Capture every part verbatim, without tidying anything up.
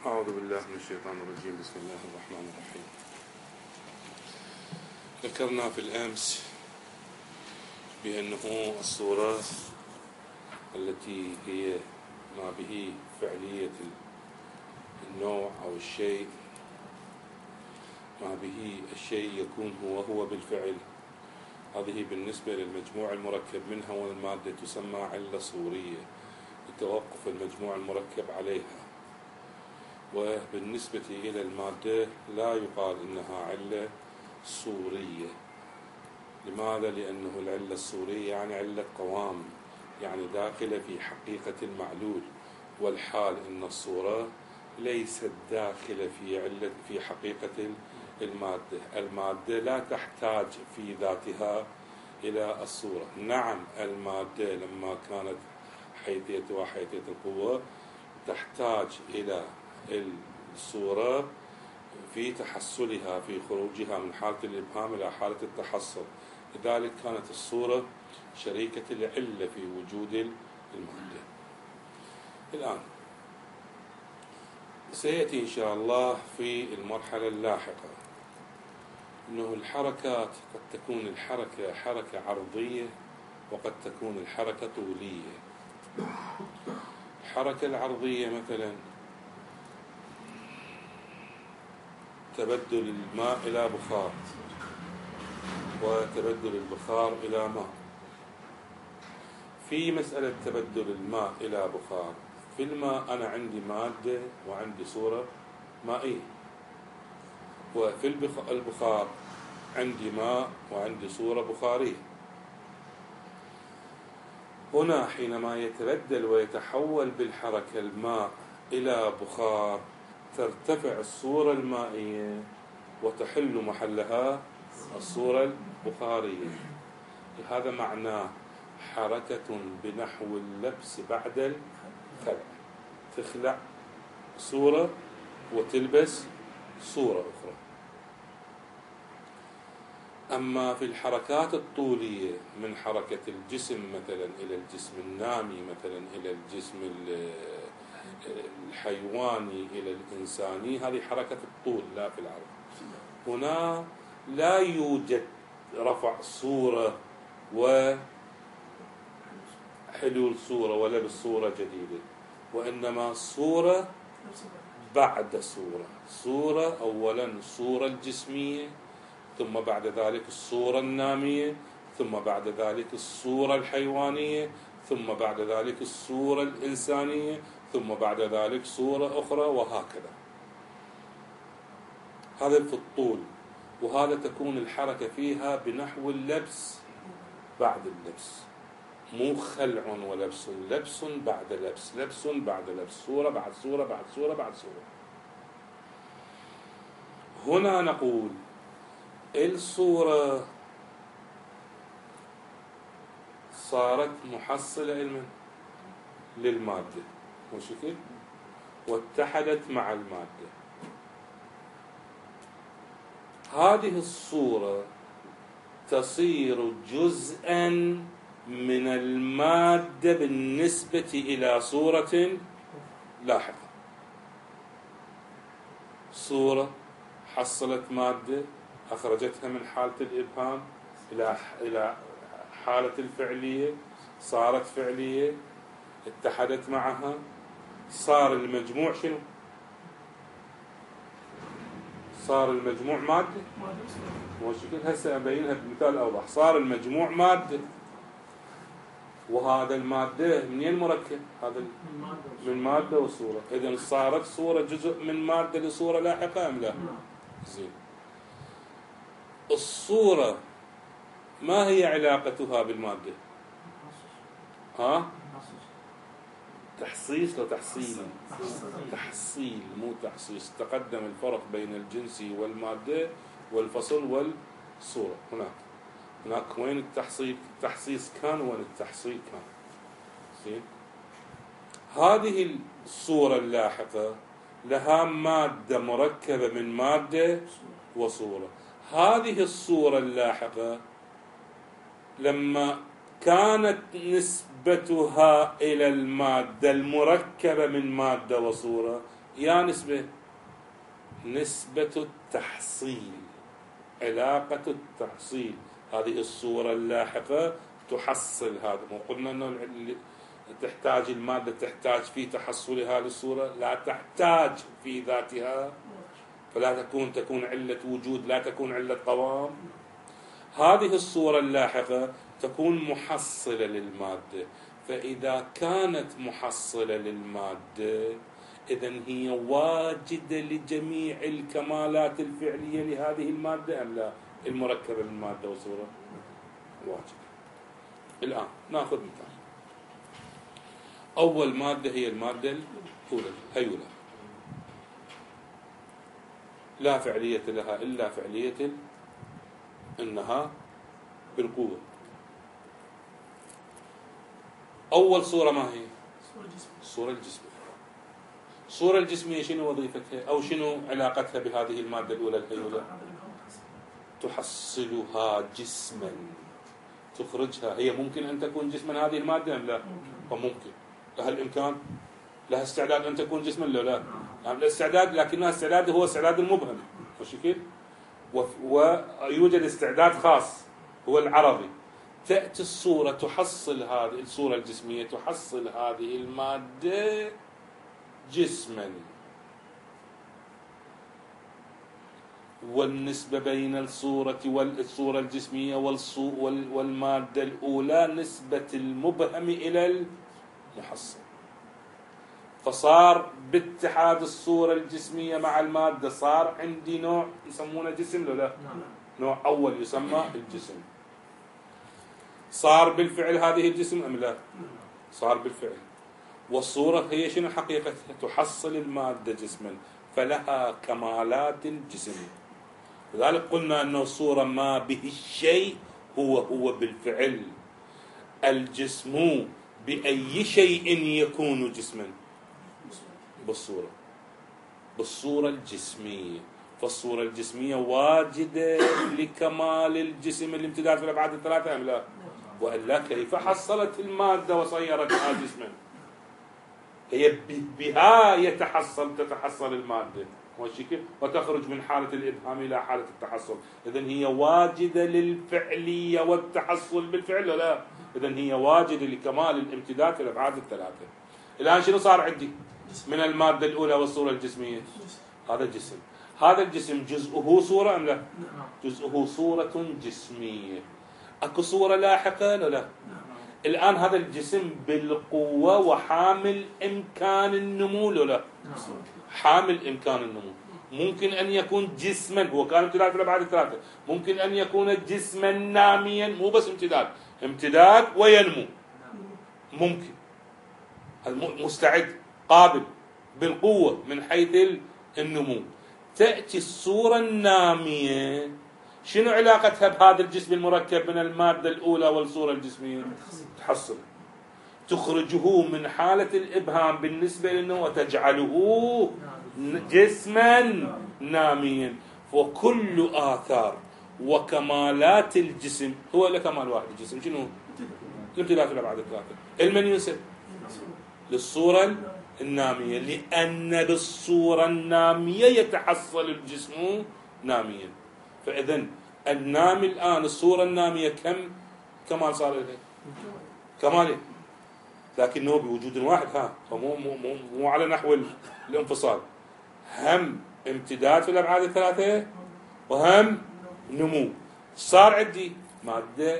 أعوذ بالله من الشيطان الرجيم. بسم الله الرحمن الرحيم. ذكرنا في الأمس بأنه الصورة التي هي ما به فعلية النوع أو الشيء، ما به الشيء يكون هو هو بالفعل، هذه بالنسبة للمجموع المركب منها والمادة تسمى علة صورية لتوقف المجموع المركب عليها. وبالنسبة إلى المادة لا يقال إنها علة صورية. لماذا؟ لأنه العلة الصورية يعني علة قوام، يعني داخلة في حقيقة المعلول، والحال إن الصورة ليست داخلة في علة في حقيقة المادة. المادة لا تحتاج في ذاتها إلى الصورة. نعم، المادة لما كانت حيثيتها حيثية القوة تحتاج إلى الصورة في تحصلها، في خروجها من حالة الإبهام إلى حالة التحصل. لذلك كانت الصورة شريكة العلة في وجود المادة. الآن سيأتي إن شاء الله في المرحلة اللاحقة أنه الحركات قد تكون الحركة حركة عرضية وقد تكون الحركة طولية. الحركة العرضية مثلا تبدل الماء إلى بخار وتبدل البخار إلى ماء. في مسألة تبدل الماء إلى بخار، في الماء أنا عندي مادة وعندي صورة مائية، وفي البخار عندي ماء وعندي صورة بخارية. هنا حينما يتبدل ويتحول بالحركة الماء إلى بخار ترتفع الصورة المائية وتحل محلها الصورة البخارية. هذا معناه حركة بنحو اللبس بعد الخلع، تخلع صورة وتلبس صورة أخرى. أما في الحركات الطولية من حركة الجسم مثلا إلى الجسم النامي، مثلا إلى الجسم الحيواني إلى الإنساني، هذه حركة الطول لا في العرض. هنا لا يوجد رفع صورة وحلول صورة ولبس صورة جديدة، وإنما صورة بعد صورة. صورة أولا الصورة الجسمية، ثم بعد ذلك الصورة النامية، ثم بعد ذلك الصورة الحيوانية، ثم بعد ذلك الصورة الإنسانية، ثم بعد ذلك صورة أخرى، وهكذا. هذا في الطول، وهذا تكون الحركة فيها بنحو اللبس بعد اللبس، مو خلع ولبس، لبس بعد لبس، لبس بعد لبس، صورة بعد صورة بعد صورة بعد صورة. هنا نقول الصورة صارت محصلة للمادة وشكل واتحدت مع المادة. هذه الصورة تصير جزءا من المادة بالنسبة إلى صورة لاحقة. صورة حصلت مادة، أخرجتها من حالة الإبهام إلى إلى حالة الفعلية، صارت فعلية، اتحدت معها، صار المجموع شنو؟ صار المجموع مادة. وشكل هسه أبينها بمثال أوضح. صار المجموع مادة، وهذا المادة منين مركب؟ هذا من مادة وصورة. إذن صارت صورة جزء من مادة لصورة لاحقة أم لا؟ زين. الصورة ما هي علاقتها بالمادة؟ ها؟ تحصيص لو تحصيل؟ تحصيل مو تحصيص. تقدم الفرق بين الجنسي والمادة والفصل والصورة. هناك هناك وين التحصيل؟ التحصيص كان وين التحصيل كان. زين. هذه الصورة اللاحقة لها مادة مركبة من مادة وصورة. هذه الصورة اللاحقة لما كانت نسبتها إلى المادة المركبة من مادة وصورة يا نسبة نسبة التحصيل، علاقة التحصيل، هذه الصورة اللاحقة تحصل هذا. مو قلنا أنه تحتاج المادة تحتاج في تحصلها للصورة، لا تحتاج في ذاتها، فلا تكون تكون علة وجود، لا تكون علة قوام. هذه الصورة اللاحقة تكون محصلة للمادة، فإذا كانت محصلة للمادة إذن هي واجدة لجميع الكمالات الفعلية لهذه المادة أم لا؟ المركبة من مادة وصورة واجدة. الآن نأخذ مثال. أول مادة هي المادة الأولى هيولة، لا فعلية لها إلا فعلية إنها بالقوة. أول صورة ما هي؟ الصورة الجسمية. الصورة الجسمية شنو وظيفتها أو شنو علاقتها بهذه المادة الأولى الهيولة؟ تحصلها جسما، تخرجها. هي ممكن أن تكون جسما هذه المادة أم لا؟ فممكن، لها الإمكان، لها استعداد أن تكون جسما لو لا؟ يعني الاستعداد، لكنها استعداد هو استعداد المبهم وشكل، ويوجد استعداد خاص هو العرضي. تأتي الصورة تحصل هذه الصورة الجسمية تحصل هذه المادة جسما، والنسبة بين الصورة والصورة الجسمية والمادة الأولى نسبة المبهم إلى المحصل، فصار باتحاد الصورة الجسمية مع المادة صار عندي نوع يسمونه جسم لو لا؟ نوع أول يسمى الجسم. صار بالفعل هذه الجسم أم لا؟ صار بالفعل. والصورة هي شنو حقيقتها؟ تحصل المادة جسما، فلها كمالات الجسم. لذلك قلنا أنه الصورة ما به الشيء هو هو بالفعل. الجسم بأي شيء يكون جسما؟ بالصورة، بالصورة الجسمية. فالصورة الجسمية واجدة لكمال الجسم الامتداد في الأبعاد الثلاثة أم لا؟ وإلا كيف حصلت المادة وصيرتها جسما؟ هي بها يتحصل تتحصل المادة وتخرج من حالة الإبهام إلى حالة التحصل. إذن هي واجدة للفعلية والتحصل بالفعل لا؟ إذن هي واجدة لكمال الامتداد في الأبعاد الثلاثة. الآن شنو صار عندي من المادة الأولى والصورة الجسمية؟ هذا الجسم. هذا الجسم جزءه صورة أم لا؟ جزءه صورة جسمية. أكو صورة لاحقة لا لا؟ الآن هذا الجسم بالقوة وحامل إمكان النمو لا؟ حامل إمكان النمو. ممكن أن يكون جسما، هو كان امتداد في الأبعاد الثلاثة، ممكن أن يكون جسما ناميا، مو بس امتداد، امتداد وينمو، ممكن مستعد قابل بالقوة من حيث النمو. تأتي الصورة النامية شنو علاقتها بهذا الجسم المركب من المادة الأولى والصورة الجسمية؟ تحصل، تخرجه من حالة الإبهام بالنسبة لأنه وتجعله جسما ناميا. وكل آثار وكمالات الجسم هو له كمال واحد. الجسم شنو؟ الامتداد في الأبعاد الثلاثة. المن ينسب للصورة النامية، لأن بالصورة النامية يتحصل الجسم ناميا. فإذن النامي الآن الصورة النامية كم كمال صار لها؟ كمالين، لكنه بوجود واحد. ها فمو مو مو, مو على نحو الانفصال، هم امتداد في الأبعاد الثلاثة وهم نمو. صار عندي مادة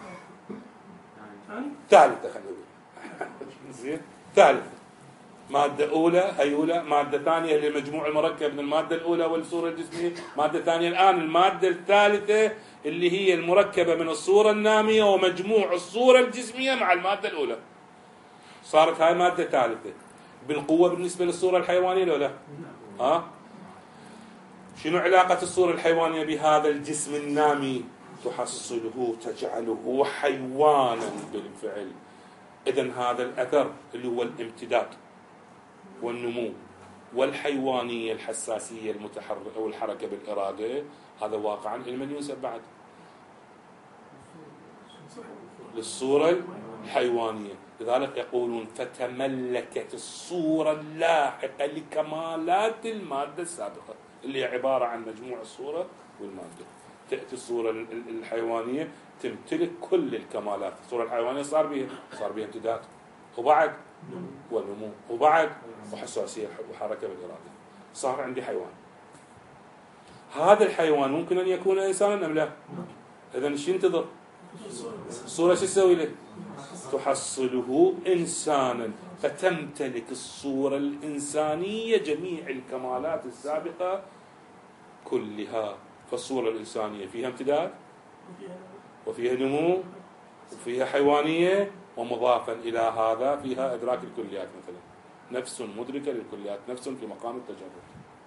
ثالثة، خلينا نقول زين ثالثة، مادة أولى هيولة، مادة ثانية اللي مجموع المركب من المادة الأولى والصورة الجسمية، مادة ثانية الآن المادة الثالثة اللي هي المركبة من الصورة النامية ومجموع الصورة الجسمية مع المادة الأولى. صارت هاي مادة ثالثة بالقوة بالنسبة للصورة الحيوانية ولا لا؟ ها؟ شنو علاقة الصورة الحيوانية بهذا الجسم النامي؟ تحصله تجعله حيوانا بالفعل. إذن هذا الأثر اللي هو الامتداد والنمو والحيوانية الحساسية المتحركة والحركة بالإرادة، هذا واقعا لمن ينسب بعد؟ للصورة حيوانية. لذلك يقولون فتملكت الصورة اللاحقة لكمالات المادة السابقة اللي هي عبارة عن مجموع الصورة والمادة. تأتي الصورة الحيوانية تمتلك كل الكمالات. الصورة الحيوانية صار بها صار بها امتداد وبعد ونمو وبعد وحساسية وحركة بالإرادة. صار عندي حيوان. هذا الحيوان ممكن أن يكون إنسانا أم لا؟ إذن شو ينتظر؟ الصورة شو تسوي له؟ تحصله إنسانا، فتمتلك الصورة الإنسانية جميع الكمالات السابقة كلها. فالصورة الإنسانية فيها امتداد وفيها نمو وفيها حيوانية، ومضافا إلى هذا فيها إدراك الكليات، مثلا نفس مدركة للكليات، نفس في مقام التجرد.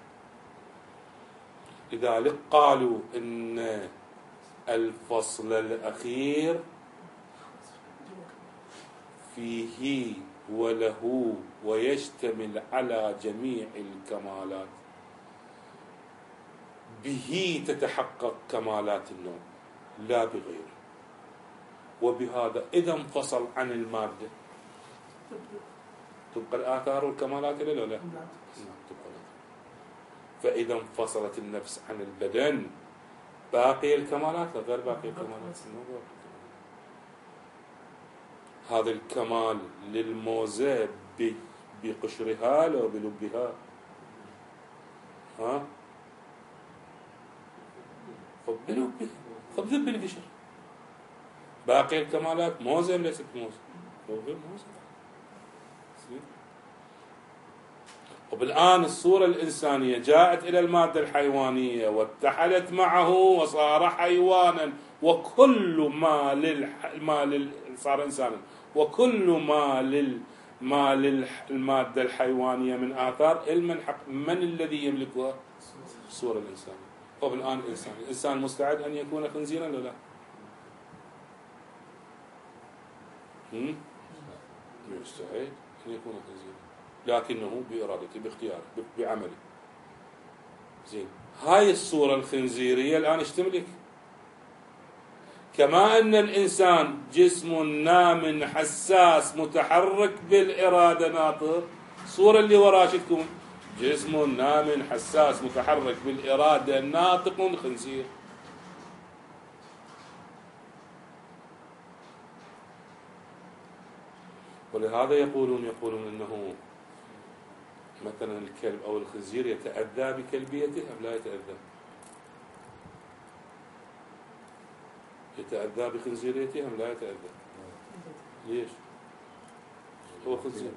لذلك قالوا إن الفصل الأخير فيه وله ويشتمل على جميع الكمالات، به تتحقق كمالات النوع لا بغيره. وبهذا إذا انفصل عن المادة تبقى الآثار والكمالات إلى لا لا تبقى. فإذا انفصلت النفس عن البدن باقي الكمالات لا غير باقي الكمالات. هذا الكمال للموزة بقشرها لو بلبها. ها فبلبها فبذب القشر. باقي الكمالات موزة ليست موزة غير موزة. وبالآن الصورة الإنسانية جاءت إلى المادة الحيوانية واتحدت معه وصار حيوانا، وكل ما لل ما لل صار إنسانا، وكل ما لل ما للمادة الحيوانية من آثار المنحق. من الذي يملكها؟ الصورة الإنسانية. وبالآن الإنسان الإنسان مستعد أن يكون خنزيرا ولا لا؟ هم؟ مستعد أن يكون خنزيرا، لكنه بإرادته باختياره بعمله. زين، هاي الصورة الخنزيرية الآن اشتملك. كما أن الإنسان جسم نام حساس متحرك بالإرادة ناطق، الصورة اللي وراء شو تكون؟ جسم نام حساس متحرك بالإرادة ناطق خنزير. ولهذا يقولون يقولون أنه مثلا الكلب أو الخنزير يتأذى بكلبيته أم لا يتأذى؟ يتأذى بخنزيريته أم لا يتأذى؟ ليش؟ هو خنزير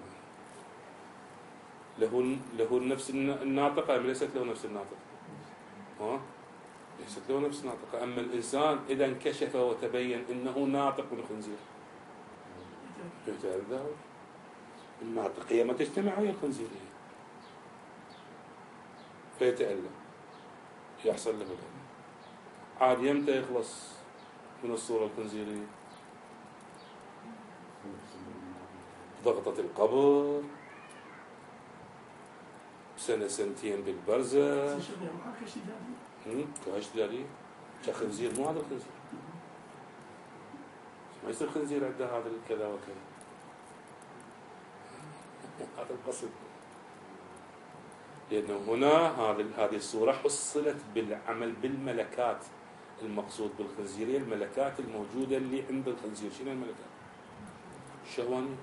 له له النفس الناطقة أم ليست له نفس الناطقة؟ ها؟ ليست له نفس الناطقة. أما الإنسان إذا انكشف وتبين أنه ناطق الخنزير يتأذى. الناطقية ما تجتمع ويا الخنزيرية فيتألم، يحصل له الألم. عاد يمتى يخلص من الصورة الخنزيرية؟ ضغطة القبر، سنة سنتين بالبرزة. كاش داري كخنزير مو هذا الخنزير، ما يصير خنزير عنده هذا الكذا وكذا. هذا القصد، لأنه هنا هذه هذه الصورة حصلت بالعمل بالملكات. المقصود بالخنزيرية الملكات الموجودة اللي عند الخنزير. شنو الملكات؟ الشهوانية.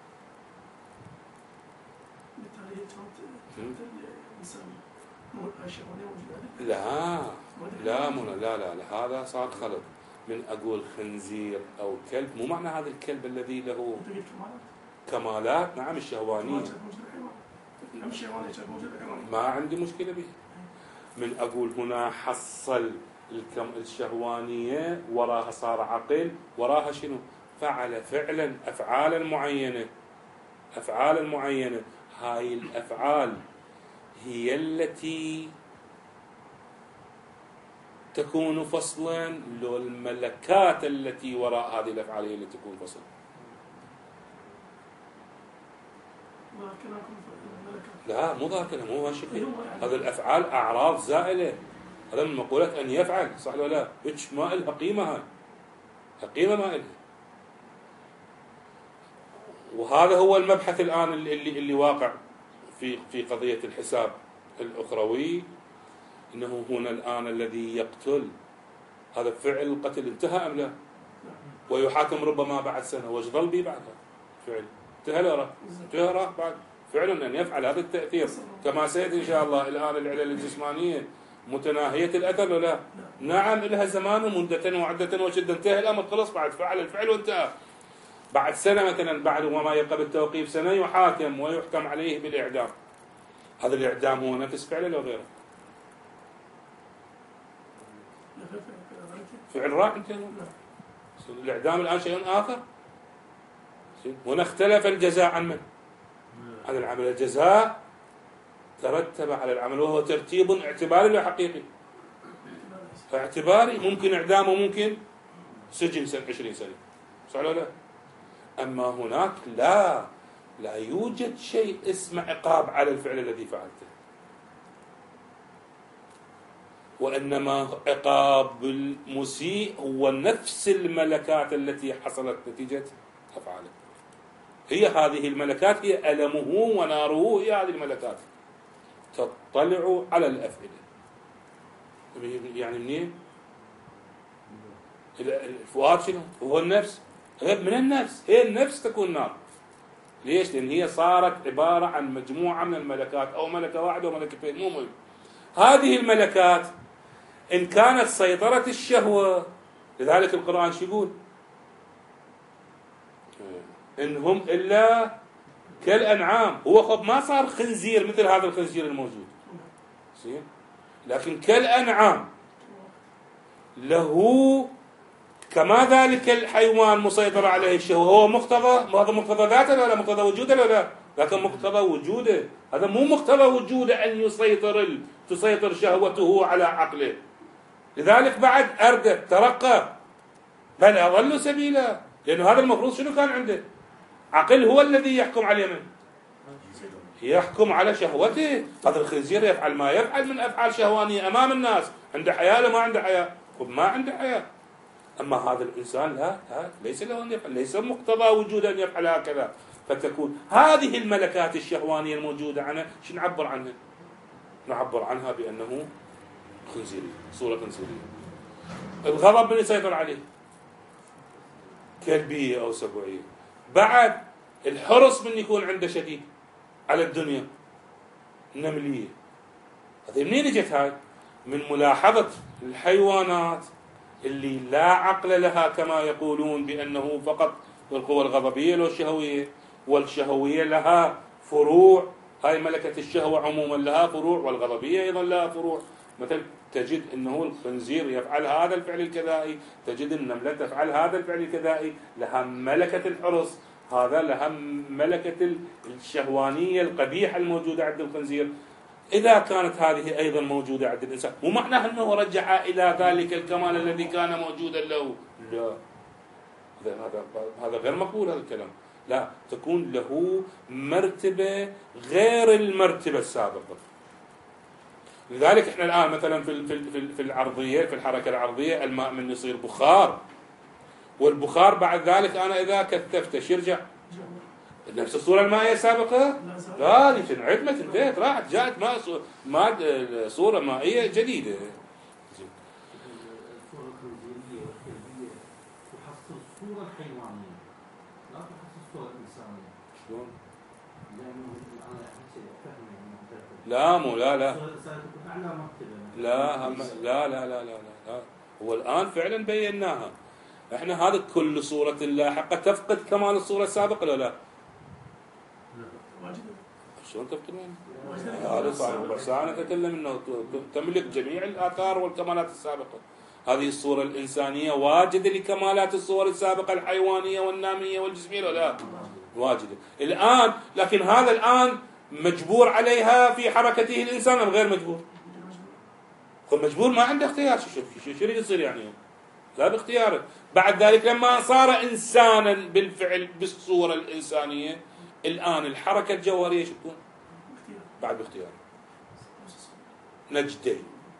لا لا مو لا لا لا هذا صار خلط. من أقول خنزير أو كلب مو معنى هذا الكلب الذي له كمالات. نعم الشهوانية ما عندي مشكلة به. من أقول هنا حصل الشهوانية وراها صار عقل، وراها شنو؟ فعل فعلا أفعالا معينة أفعالا معينة. هاي الأفعال هي التي تكون فصلا، لو الملكات التي وراء هذه الأفعال هي التي تكون فصلا. لا مو ذاك مو هالشكل. هذه الأفعال أعراض زائلة. هذا من مقولة أن يفعل، صح ولا لا؟ إيش ما إلها قيمة. هاي قيمة ما إلها. وهذا هو المبحث الآن اللي, اللي واقع في في قضية الحساب الأخروي، إنه هنا الآن الذي يقتل هذا فعل القتل انتهى أم لا؟ ويحاكم ربما بعد سنة، وش ظل به بعدها؟ فعل انتهى لا انتهى بعد فعلا أن يفعل هذا التأثير كما سيأتي إن شاء الله. الآن العلل الجسمانية متناهية الأثر ولا لا؟ نعم لها زمان ومدة وعدة وشدة، انتهى الأمر خلص بعد فعل الفعل وانتهى. بعد سنة مثلا، بعد وما يقبل التوقيف سنة، يحاكم ويحكم عليه بالإعدام. هذا الإعدام هو نفس فعله لو غيره؟ فعل راح انتهى. الإعدام الآن شيء آخر. هنا اختلف الجزاء عن من؟ عن العمل. الجزاء ترتب على العمل، وهو ترتيب اعتباري ولا حقيقي؟ اعتباري، ممكن إعدام وممكن سجن سنة عشرين سنة، صح ولا لا؟ أما هناك لا لا يوجد شيء اسمه عقاب على الفعل الذي فعلته، وإنما عقاب المسيء هو نفس الملكات التي حصلت نتيجة أفعاله. هي هذه الملكات، هي ألمه وناره، هي هذه الملكات تطلع على الأفئدة. يعني منين؟ الفؤاد شنو؟ هو النفس، غير من النفس، هي النفس تكون نار. ليش؟ لأن هي صارت عبارة عن مجموعة من الملكات، أو ملكة واحدة وملكتين، مو مهم. هذه الملكات إن كانت سيطرة الشهوة، لذلك القرآن شو يقول؟ إن هم إلا كالأنعام. هو خب ما صار خنزير مثل هذا الخنزير الموجود، لكن كالأنعام، له كما ذلك الحيوان مسيطر عليه الشهوة. هو مقتضى، هذا مقتضى ذاته ولا مقتضى وجوده ولا؟ لكن مقتضى وجوده، هذا مو مقتضى وجوده أن يسيطر ال... تسيطر شهوته على عقله. لذلك بعد أردت ترقى، بل أضل سبيلا، لأنه هذا المفروض شنو كان عنده؟ عقل هو الذي يحكم على من؟ يحكم على شهوته. هذا الخنزير يفعل ما يفعل من أفعال شهوانية أمام الناس، عنده حياة ولا ما عنده حياة؟ ما عنده حياة. أما هذا الإنسان لا, لا ليس له أن يفعل، ليس مقتضى وجود أن يفعل هكذا. فتكون هذه الملكات الشهوانية الموجودة عنها، شو نعبر عنها؟ نعبر عنها بأنه خنزيري، صورة خنزيرية. الغضب من يسيطر عليه؟ كلبية أو سبوعية. بعد الحرص من يكون عنده شديد على الدنيا، نملية. هذه منين اجت هاي؟ من ملاحظة الحيوانات اللي لا عقل لها، كما يقولون بأنه فقط القوى الغضبية والشهوية، والشهوية لها فروع. هاي ملكة الشهوة عموما لها فروع، والغضبية أيضا لها فروع. مثل تجد أنه الخنزير يفعل هذا الفعل الكذائي، تجد النملة تفعل هذا الفعل الكذائي، لها ملكة الحرص، هذا لها ملكة الشهوانية القبيحة الموجودة عند الخنزير. إذا كانت هذه أيضا موجودة عند الإنسان، مو معناه أنه رجع إلى ذلك الكمال الذي كان موجودا له، لا، هذا هذا غير مقبول هذا الكلام. لا، تكون له مرتبة غير المرتبة السابقة. لذلك احنا الآن مثلا في في في العرضية، في الحركة العرضية، الماء من يصير بخار، والبخار بعد ذلك أنا إذا كثفته يرجع نفس الصورة المائية السابقة؟ لا، دي انعدمت، انتهت، راحت، جاءت ماء ماء صورة مائية جديدة. الصورة الخنزيرية والكلبية تحصل الصورة الحيوانية، لا تحصل الصورة الإنسانية. شلون؟ لأنه أنا فهمي لا مو لا لا لا لا لا لا لا لا. هو الآن فعلا بيناها. احنا هذا كل صورة لاحقة تفقد كمال الصورة السابقة ولا لا؟ شلون تفقدون؟ هذا صار ربع ساعة نتكلم انه تملك جميع الآثار والكمالات السابقة. هذه الصورة الإنسانية واجدة لكمالات الصور السابقة الحيوانية والنامية والجسمية ولا لا؟ واجدة الآن، لكن هذا الآن مجبور عليها في حركته الإنسان أم غير مجبور؟ مجبور، ما عنده اختيار. شو شو شو يصير يعني؟ لا باختياره. بعد ذلك لما صار إنسانا بالفعل بالصورة الإنسانية، الآن الحركة الجوهرية شو تكون؟ بعد باختياره. نجدين،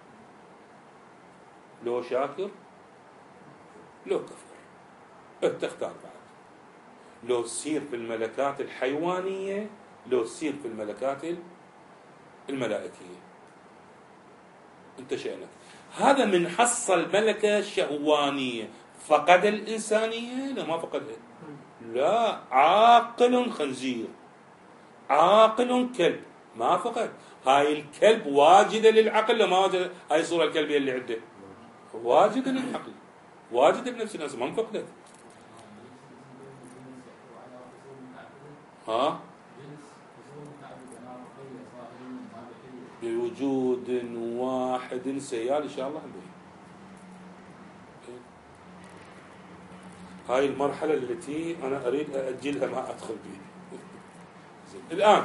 لو شاكر لو كفر، تختار بعد. لو تصير في الملكات الحيوانية لو تصير في الملكات الملائكية. انت شأنك هذا من حصل ملكة شهوانية، فقد الإنسانية؟ لا ما فقدها. لا، عاقل خنزير، عاقل كلب، ما فقد. هاي الكلب واجدة للعقل لما واجد. هاي الصورة الكلبية اللي عنده واجدة للعقل، واجدة بنفس الناس، ما فقدت. ها بوجود واحد سيال إن شاء الله به. هاي المرحلة التي أنا أريد أأجلها ما أدخل بها. الآن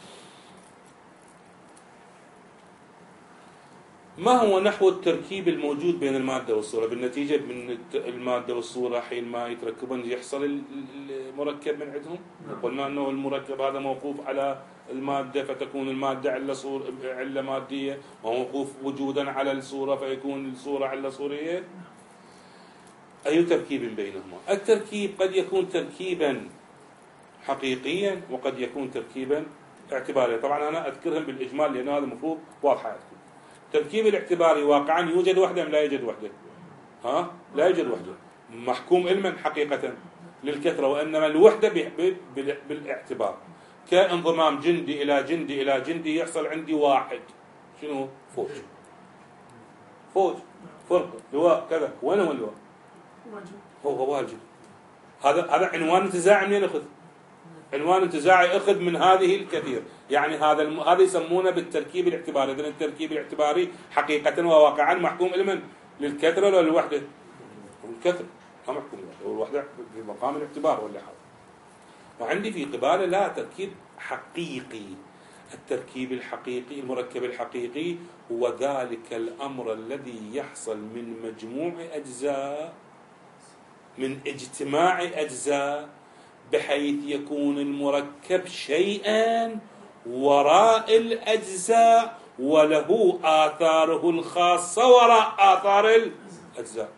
ما هو نحو التركيب الموجود بين المادة والصورة؟ بالنتيجة من المادة والصورة حين ما يتركبون يحصل المركب من عندهم. قلنا أنه المركب هذا موقوف على المادة فتكون المادة علة صور علة مادية، وموقوف وجودا على الصورة فيكون الصورة علة صورية. أي تركيب بينهما؟ التركيب قد يكون تركيبا حقيقيا وقد يكون تركيبا اعتباريا. طبعا أنا أذكرهم بالإجمال لأن هذا المفروض واضحة عندكم. التركيب الاعتباري واقعا يوجد وحده أم لا يوجد وحده؟ ها؟ لا يوجد وحده، محكوم علما حقيقة للكثرة، وإنما الوحدة بالاعتبار. كانضمام جندي إلى جندي إلى جندي يحصل عندي واحد. شنو؟ فوج. فوج، فرقة، لواء، كذا. وين هو اللواء؟ هو واجب. هذا هذا عنوان انتزاع. منين أخذ؟ عنوان انتزاع يأخذ من هذه الكثير. يعني هذا الم... هذا يسمونه بالتركيب الاعتباري. إذن التركيب الاعتباري حقيقة وواقعا محكوم علما للكثرة ولا للوحدة؟ الكثرة، ما محكوم للوحدة، والوحدة في مقام الاعتبار ولا حاجة. وعندي في قبالة لا تركيب حقيقي. التركيب الحقيقي المركب الحقيقي هو ذلك الأمر الذي يحصل من مجموع أجزاء، من اجتماع أجزاء، بحيث يكون المركب شيئا وراء الأجزاء وله آثاره الخاصة وراء آثار الأجزاء.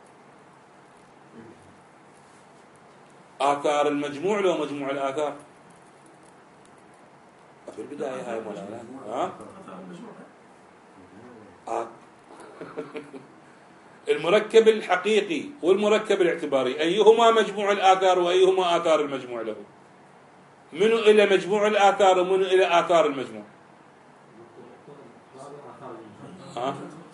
آثار المجموع لو مجموع الآثار في البداية هاي مولانا. ها؟ آه. المركب الحقيقي والمركب الاعتباري أيهما مجموع الآثار وأيهما آثار المجموع له؟ منو إلى مجموع الآثار ومنو إلى آثار المجموع؟ ها؟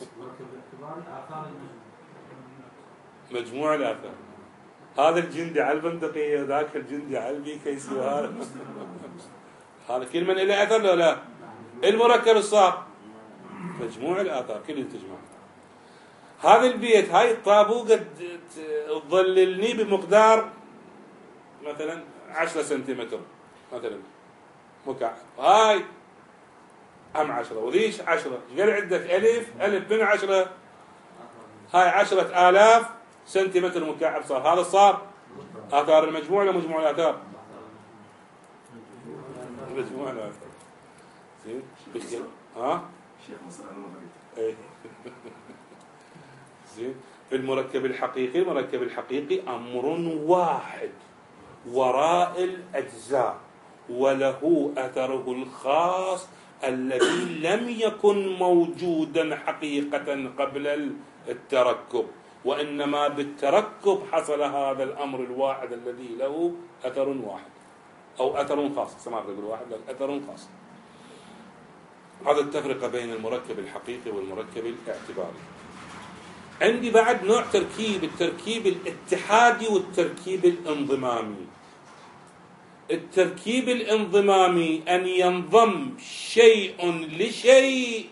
مجموع الآثار. هذا الجندي على البندقية وذاك الجندي على البيكيسي وهذا هذا كل من إلى أثر لا لا. المركب الصعب مجموع الآثار كل تجمع. هذا البيت هاي الطابوقة تظللني بمقدار مثلا عشرة سنتيمتر مثلا مكعب. هاي هم عشرة وذيش عشرة. قال عندك ألف ألف من عشرة. هاي عشرة آلاف سنتيمتر مكعب صار. هذا صار آثار المجموع ولا مجموع الآثار؟ مجموع الآثار. زين ها؟ شيخ مصر أنا إيه. زين. في المركب الحقيقي المركب الحقيقي أمر واحد وراء الأجزاء وله أثره الخاص الذي لم يكن موجودا حقيقة قبل التركب، وإنما بالتركب حصل هذا الأمر الواحد الذي له أثر واحد أو أثر خاص. سمعت أقول واحد لك أثر خاص. هذا التفرقة بين المركب الحقيقي والمركب الاعتباري. عندي بعد نوع تركيب، التركيب الاتحادي والتركيب الانضمامي. التركيب الانضمامي أن ينضم شيء لشيء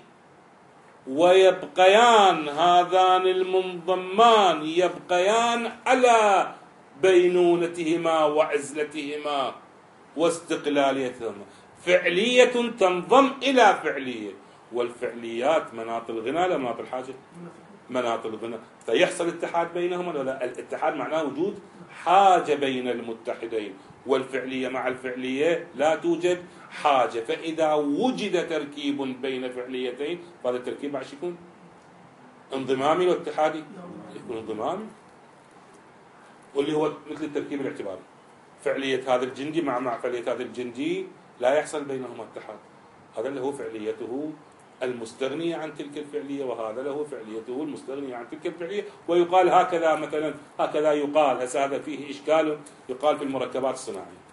ويبقيان هذان المنضمان يبقيان على بينونتهما وعزلتهما واستقلاليتهما. فعلية تنضم إلى فعلية، والفعليات مناط الغنى لا مناط الحاجة؟ مناط الغنى. فيحصل اتحاد بينهما ولا لا؟ الاتحاد معناه وجود حاجة بين المتحدين، والفعلية مع الفعلية لا توجد حاجة. فإذا وجد تركيب بين فعليتين فهذا التركيب عش يكون انضمامي واتحادي؟ يكون انضمامي، واللي هو مثل التركيب الاعتباري. فعلية هذا الجندي مع مع فعلية هذا الجندي لا يحصل بينهما اتحاد. هذا له فعليته المستغنية عن تلك الفعلية، وهذا له فعليته المستغنية عن تلك الفعلية. ويقال هكذا مثلا، هكذا يقال، هسه هذا فيه إشكال، يقال في المركبات الصناعية.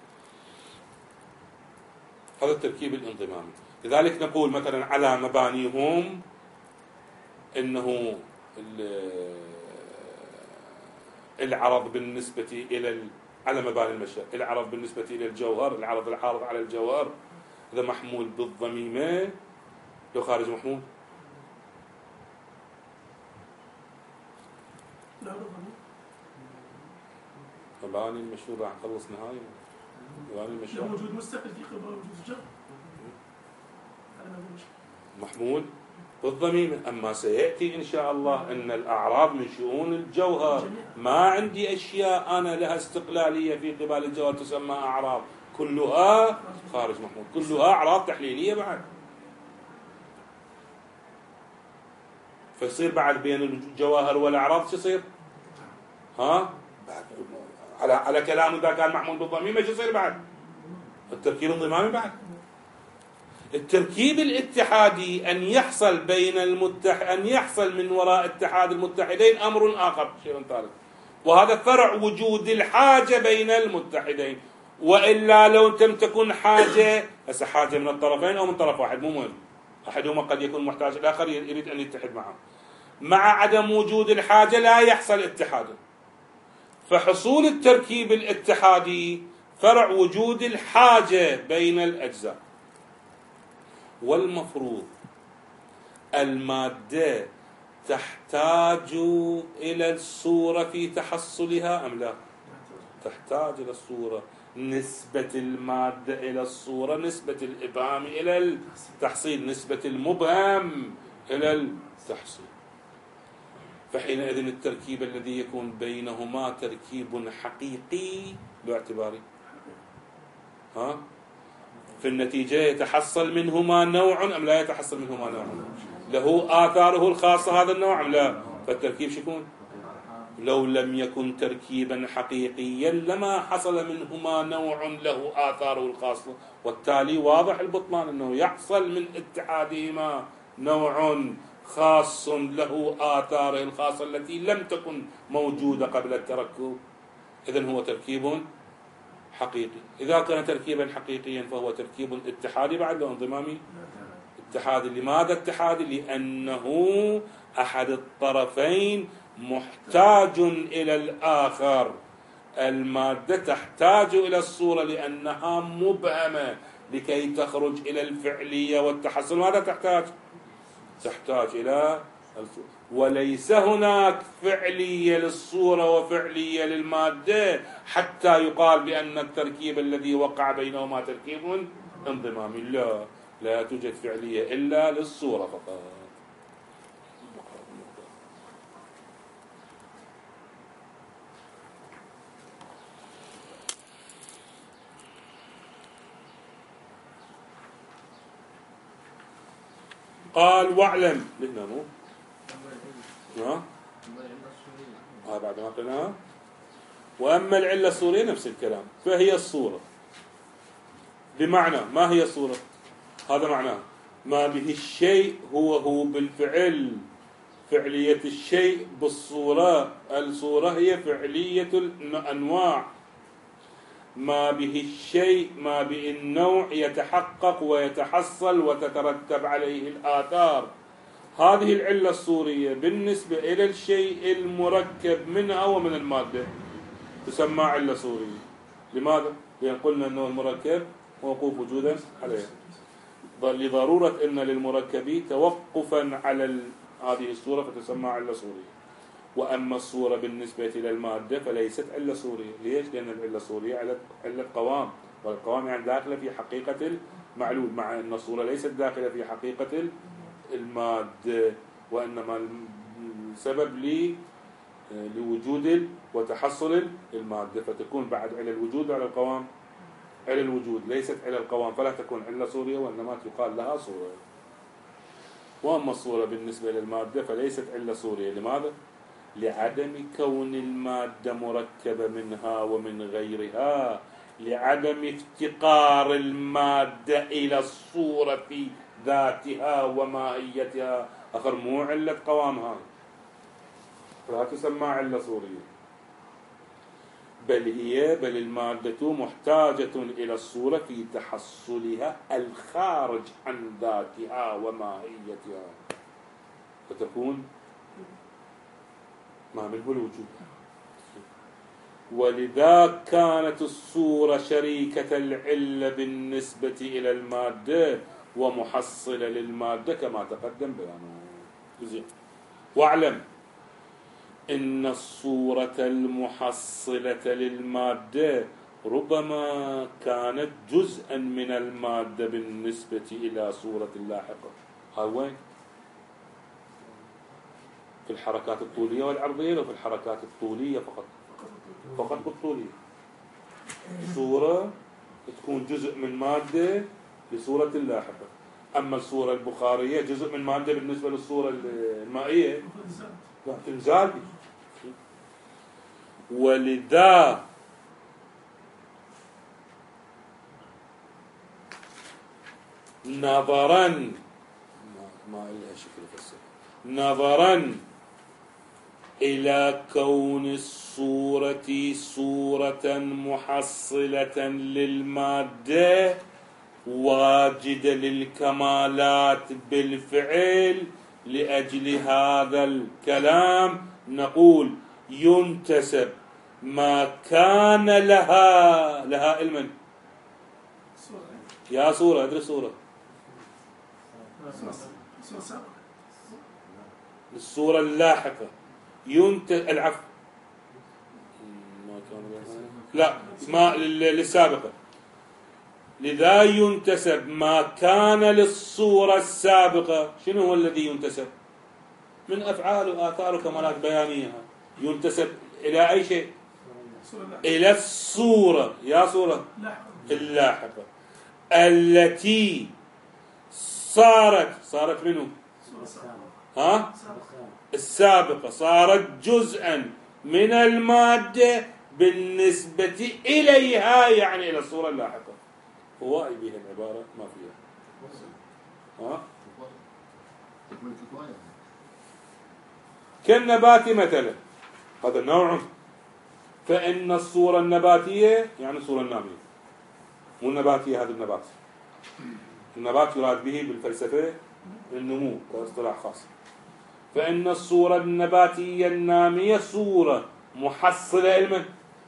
هذا التركيب الانضمامي. لذلك نقول مثلا على مبانيهم إنه العرض بالنسبة إلى على مباني المشهد، العرض بالنسبة إلى الجوهر، العرض العارض على الجوهر هذا محمول بالضميمة لو خارج محمول. مباني المشهور راح نخلص نهاية. مباني المشهور موجود مستقل في خبرة وجود الجر محمول بالضميمة. أما سيأتي إن شاء الله أن الأعراض من شؤون الجوهر، ما عندي أشياء أنا لها استقلالية في قبال الجوهر تسمى أعراض، كلها خارج محمول، كلها أعراض تحليلية بعد. فيصير بعد بين الجواهر والأعراض شو يصير؟ ها؟ بعد على على كلام إذا كان محمول بالضميمة شو يصير بعد؟ التركيب الانضمامي بعد. التركيب الاتحادي أن يحصل بين المتح... أن يحصل من وراء اتحاد المتحدين أمر آخر، شيء ثالث، وهذا فرع وجود الحاجة بين المتحدين. وإلا لو لم تكن حاجة، هسه حاجة من الطرفين أو من طرف واحد مو مهم، أحدهما قد يكون محتاج الآخر يريد أن يتحد معه، مع عدم وجود الحاجة لا يحصل اتحاد. فحصول التركيب الاتحادي فرع وجود الحاجة بين الأجزاء. والمفروض المادة تحتاج إلى الصورة في تحصلها أم لا؟ تحتاج إلى الصورة. نسبة المادة إلى الصورة نسبة الإبهام إلى التحصيل، نسبة المبهم إلى التحصيل. فحينئذ التركيب الذي يكون بينهما تركيب حقيقي باعتباره ها في النتيجة يتحصل منهما نوع أم لا يتحصل منهما نوع؟ له آثاره الخاصة هذا النوع أم لا؟ فالتركيب شكون؟ لو لم يكن تركيبا حقيقيا لما حصل منهما نوع له آثاره الخاصة، والتالي واضح البطلان أنه يحصل من اتحادهما نوع خاص له آثاره الخاصة التي لم تكن موجودة قبل التركب. إذن هو تركيب حقيقي. إذا كان تركيبا حقيقيا فهو تركيب اتحادي بعد لو انضمامي اتحادي. لماذا اتحادي؟ لأنه أحد الطرفين محتاج إلى الآخر. المادة تحتاج إلى الصورة لأنها مبهمة لكي تخرج إلى الفعلية والتحصل. ماذا تحتاج؟ تحتاج إلى الصورة. وليس هناك فعلية للصورة وفعلية للمادة حتى يقال بأن التركيب الذي وقع بينهما تركيب انضمامي. لا، لا توجد فعلية إلا للصورة فقط. قال واعلم لنا مو ها آه بعد ما قلنا. وأما العلة الصورية نفس الكلام، فهي الصورة بمعنى ما هي الصورة؟ هذا معناه ما به الشيء هو هو بالفعل، فعلية الشيء بالصورة. الصورة هي فعلية الأنواع. ما به الشيء ما به النوع يتحقق ويتحصل وتترتب عليه الآثار. هذه العلة الصورية بالنسبة إلى الشيء المركب منها ومن المادة تسمى علة صورية. لماذا؟ لأن قلنا أنه المركب موقوف وجودا عليه، لضرورة أن للمركب توقفا على هذه الصورة فتسمى علة صورية. وأما الصورة بالنسبة إلى المادة فليست علة صورية. ليش؟ لأن العلة الصورية علة قوام، والقوام يعني داخلة في حقيقة المعلول، مع أن الصورة ليست داخلة في حقيقة المادة، وإنما السبب لي لوجود وتحصل المادة، فتكون بعد علة الوجود على القوام علة الوجود، ليست علة القوام، فلا تكون علة صورية وإنما يقال لها صورة. وأما الصورة بالنسبة للمادة فليست علة صورية. لماذا؟ لعدم كون المادة مركبة منها ومن غيرها، لعدم افتقار المادة إلى الصورة في ذاتها وماهيتها. آخر مو علة قوامها، لا تسمى علة صورية، بل هي بل المادة محتاجة إلى الصورة في تحصلها الخارج عن ذاتها وماهيتها، فتكون ما منه الوجود. ولذا كانت الصورة شريكة العلة بالنسبة إلى المادة ومحصلة للمادة كما تقدم بيانه. واعلم إن الصورة المحصلة للمادة ربما كانت جزءا من المادة بالنسبة إلى صورة اللاحقة. هاي وين؟ في الحركات الطولية والعرضية، وفي الحركات الطولية فقط فقط بالطولية. صورة تكون جزء من مادة لصورة اللاحقة، أما الصورة البخارية جزء من مادة بالنسبة للصورة المائية لا تنزال. ولذا نظرا ما, ما لها شكل فسر نظرا إلى كون الصورة صورة محصلة للمادة واجدة للكمالات بالفعل، لأجل هذا الكلام نقول ينتسب ما كان لها لها علما. يا صورة أدري صورة الصورة اللاحقة ينت العفو ما كان لا ما للسابقة. لذا ينتسب ما كان للصورة السابقة. شنو هو الذي ينتسب؟ من أفعال وآثار وكمالات بيانية. ينتسب إلى أي شيء؟ إلى الصورة يا صورة اللاحقة التي صارت صارت منه ها السابقة صارت جزءا من المادة بالنسبة إليها، يعني إلى الصورة اللاحقة. هو أي بها العبارة ما فيها ها كالنبات مثلا، هذا نوع. فإن الصورة النباتية يعني الصورة النامية، مو النباتية هذا النبات. النبات يراد به بالفلسفة النمو كاصطلاح خاص. فإن الصورة النباتية النامية صورة محصلة لمن؟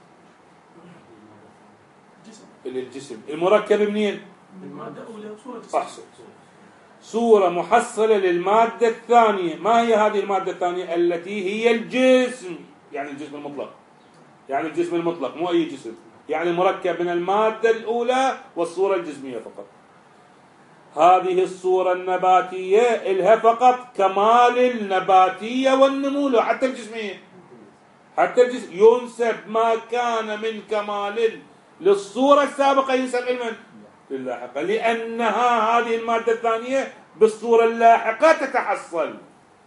للجسم المركب منين؟ المادة الأولى صورة أحسن. صورة محصلة للمادة الثانية. ما هي هذه المادة الثانية؟ التي هي الجسم، يعني الجسم المطلق، يعني الجسم المطلق مو أي جسم، يعني مركب من المادة الأولى والصورة الجسمية فقط. هذه الصورة النباتية إلها فقط كمال النباتية والنمو، حتى الجسمية حتى الجسم ينسب ما كان من كمال للصورة السابقة ينسب علما للاحقة، لأنها هذه المادة الثانية بالصورة اللاحقة تتحصل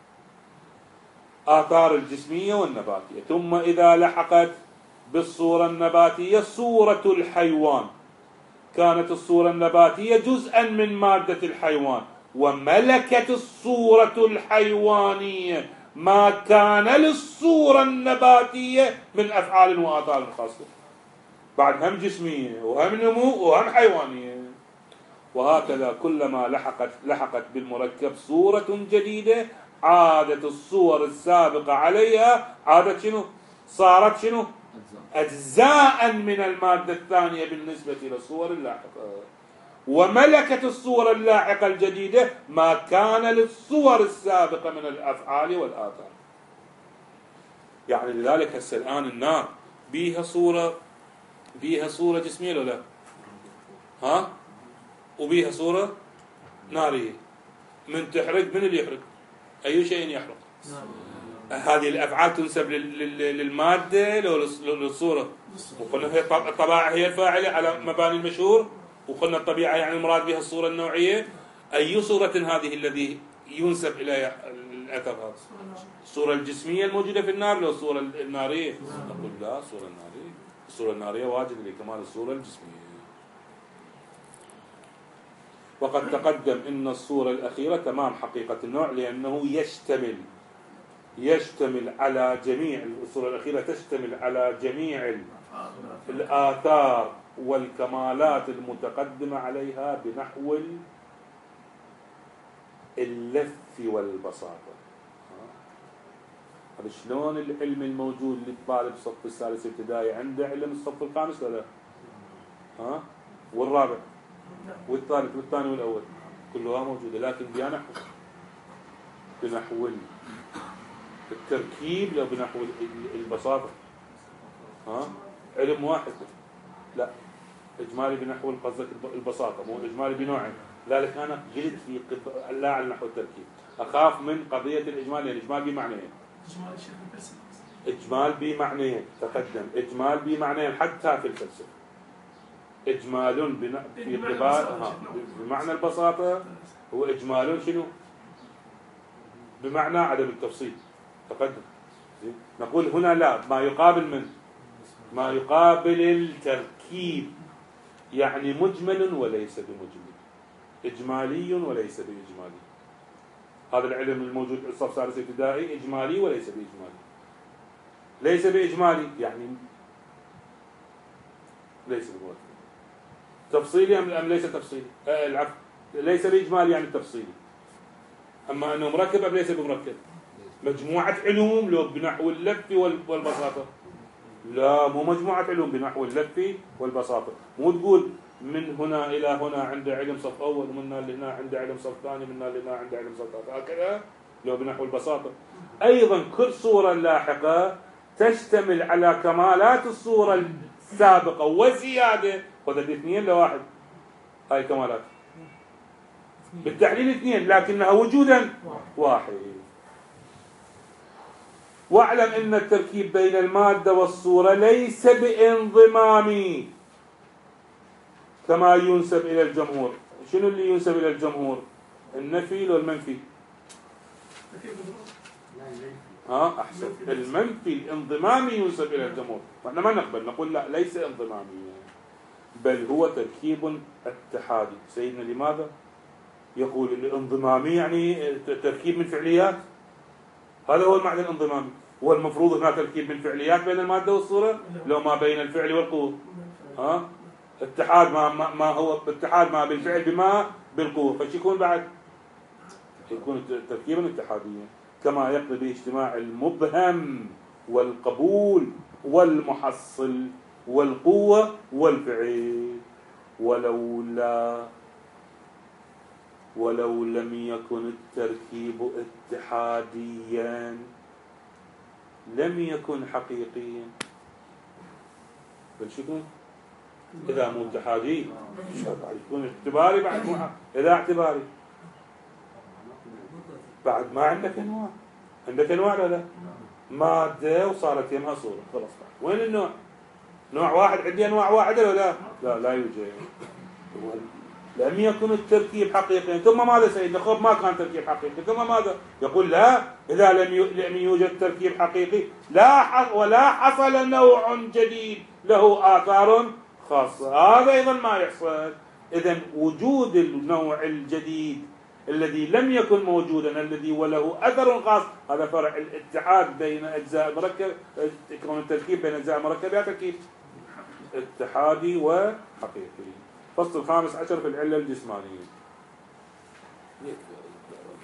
آثار الجسمية والنباتية. ثم إذا لحقت بالصورة النباتية صورة الحيوان، كانت الصورة النباتية جزءا من مادة الحيوان، وملكت الصورة الحيوانية ما كان للصورة النباتية من أفعال وآثار خاصة، بعد هم جسمية وهم نمو وهم حيوانية. وهكذا كلما لحقت لحقت بالمركب صورة جديدة عادت الصور السابقة عليها عادت شنو؟ صارت شنو؟ أجزاء من المادة الثانية بالنسبة للصور اللاحقة، وملكت الصورة اللاحقة الجديدة ما كان للصور السابقة من الأفعال والآثار. يعني لذلك هسه الآن النار بيها صورة بيها صورة جسمية ولا لا؟ ها؟ وبيها صورة نارية. من تحرق من اللي يحرق؟ أي شيء يحرق؟ هذه الأفعال تنسب للمادة لو للصورة. وقلنا هي الطبائع هي الفاعلة على مباني المشهور، وقلنا الطبيعة يعني المراد بها الصورة النوعية. أي صورة هذه الذي ينسب إلى الأثر هذا؟ الصورة الجسمية الموجودة في النار لو الصورة النارية؟ نقول لا، الصورة النارية. الصورة النارية واجد لكمال الصورة الجسمية. وقد تقدم أن الصورة الأخيرة تمام حقيقة النوع، لأنه يشتمل يشتمل على جميع الصورة الأخيرة تشتمل على جميع الآثار والكمالات المتقدمة عليها بنحو اللف والبساطة. هذا شلون العلم الموجود للطالب الصف الثالث ابتدائي عنده علم الصف الخامس ولا ها والرابع والثالث والثاني والأول كلها موجودة، لكن بنحو بنحو التركيب لو بنحو البساطة. ها علم واحد لا، إجمالي بنحو قصدك البساطة، مو إجمالي بنوعين. لذلك أنا قلت في قب... لا على نحو التركيب، أخاف من قضية الإجمال، لأن الإجمال بمعنيين. إجمال بمعنيين تقدم، إجمال بمعنيين حتى في الفلسفة. إجمال بن... في قبال بمعنى البساطة، هو إجمال شنو؟ بمعنى عدم التفصيل. تقدم نقول هنا لا، ما يقابل من ما يقابل التركيب، يعني مجمل وليس بمجمل، إجمالي وليس بإجمالي. هذا العلم الموجود في الصف الثالث ابتدائي إجمالي وليس بإجمالي. ليس بإجمالي يعني ليس بمركب. تفصيلي أم ليس تفصيلي؟ آه العفو، ليس بإجمالي يعني تفصيلي. أما أنه مركب أم ليس بمركب؟ مجموعة علوم لو بنحو اللف والبساطة. لا، مو مجموعة علوم بنحو اللف والبساطة. مو تقول من هنا إلى هنا عنده علم صف أول، ومن هنا لهنا عنده علم صف ثاني، من هنا لهنا عنده علم صف ثالث، هكذا لو بنحو البساطة. أيضا كل صورة لاحقة تشتمل على كمالات الصورة السابقة وزيادة، وهذا الاثنين لواحد. هاي كمالات بالتحليل اثنين لكنها وجودا واحد. واعلم أن التركيب بين المادة والصورة ليس بانضمامي كما ينسب إلى الجمهور. شنو اللي ينسب إلى الجمهور؟ النفي والمنفي. ها أحسن، المنفي الانضمامي ينسب إلى الجمهور، وإحنا ما نقبل، نقول لا ليس انضمامي بل هو تركيب اتحادي. سيدنا لماذا يقول الانضمامي يعني تركيب من فعليات؟ هذا هو المعنى الانضمامي. والمفروض هنا تركيب من فعليات بين المادة والصورة، لو ما بين الفعل والقوة. ها اتحاد ما, ما, ما هو اتحاد ما بالفعل بما بالقوة، فش يكون بعد؟ يكون تركيبا اتحاديا، كما يقضي باجتماع المبهم والقبول والمحصل والقوة والفعل. ولولا ولو لم يكن التركيب اتحاديا لم يكن حقيقيا. بل شكون؟ إذا مو اتحادي يكون اعتباري، بعد مو إذا اعتباري بعد ما عندك أنواع، عندك أنواع لا لا مادة وصارت يمها صورة، خلاص. وين النوع؟ نوع واحد عندي أنواع واحدة ولا لا؟ لا لا يوجد. لم يكن التركيب حقيقيا. ثم ماذا سيدنا خب ما كان تركيب حقيقي، ثم ماذا يقول؟ لا، إذا لم يوجد تركيب حقيقي لا ولا حصل نوع جديد له آثار خاصة. هذا أيضا ما يحصل. إذن وجود النوع الجديد الذي لم يكن موجودا الذي وله أثر خاص، هذا فرع الاتحاد بين أجزاء مركب، يكون التركيب بين أجزاء مركبة تركيب اتحادي وحقيقي. فصل الخامس عشر في العلة الجسمانية.